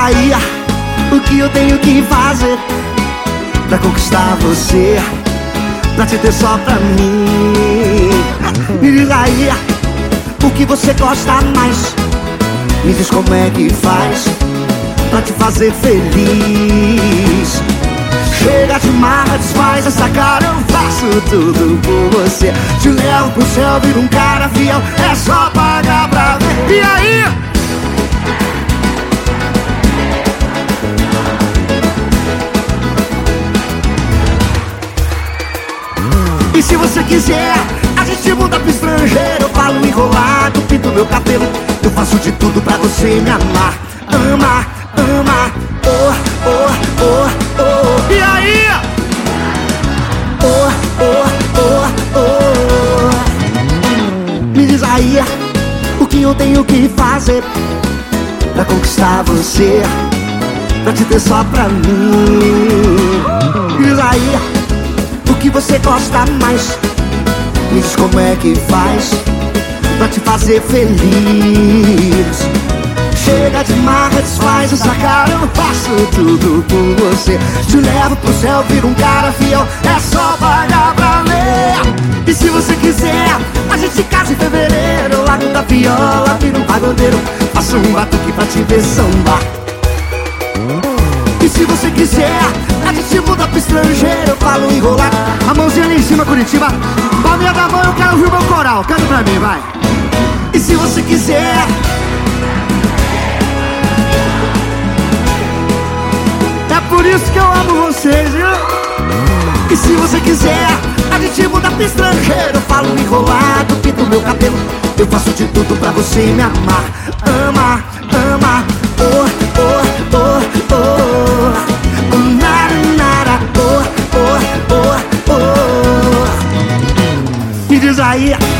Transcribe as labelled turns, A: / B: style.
A: aí, o que eu tenho que fazer pra conquistar você, pra te ter só pra mim. Me diz aí, o que você gosta mais, me diz como é que faz pra te fazer feliz. Chega de marra, desfaz essa cara, eu faço tudo por você. Te levo pro céu, viro um cara fiel, é só pagar pra ver. E aí? E se você quiser, a gente muda pro estrangeiro. Eu falo enrolado, pinto meu cabelo, eu faço de tudo pra você me amar. Ama, ama, oh, oh, oh, oh. E aí? Oh, oh, oh, oh. Me diz aí, o que eu tenho que fazer pra conquistar você, pra te ter só pra mim. Me diz aí, o que você gosta mais, me diz como é que faz pra te fazer feliz. Chega de marra, desfaz essa cara, eu faço tudo por você. Te levo pro céu, viro um cara fiel, é só pagar pra ler. E se você quiser, a gente casa em fevereiro. Eu largo da viola, viro um pagodeiro, faço um batuque pra te ver sambar. E se você quiser, a gente muda pro estrangeiro. Eu falo enrolado, a mãozinha ali em cima, Curitiba. Palminha da mão, eu quero ouvir o meu coral. Canta pra mim, vai. E se você quiser, é por isso que eu amo vocês, viu? E se você quiser, a gente muda pro estrangeiro. Eu falo enrolado, pinto meu cabelo, eu faço de tudo pra você me amar. Ama, ama, oh, oh, oh, oh. Nara, nara, oh, oh, oh, oh. Me diz aí.